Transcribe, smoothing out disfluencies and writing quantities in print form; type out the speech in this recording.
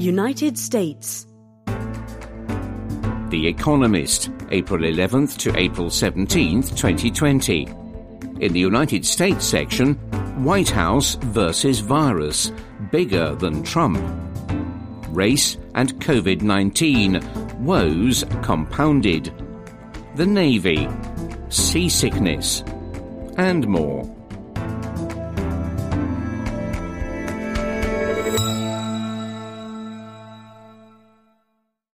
United States. The Economist, April 11th to April 17th, 2020. In the United States section, White House versus virus, bigger than Trump. Race and COVID-19, woes compounded. The Navy, seasickness, and more.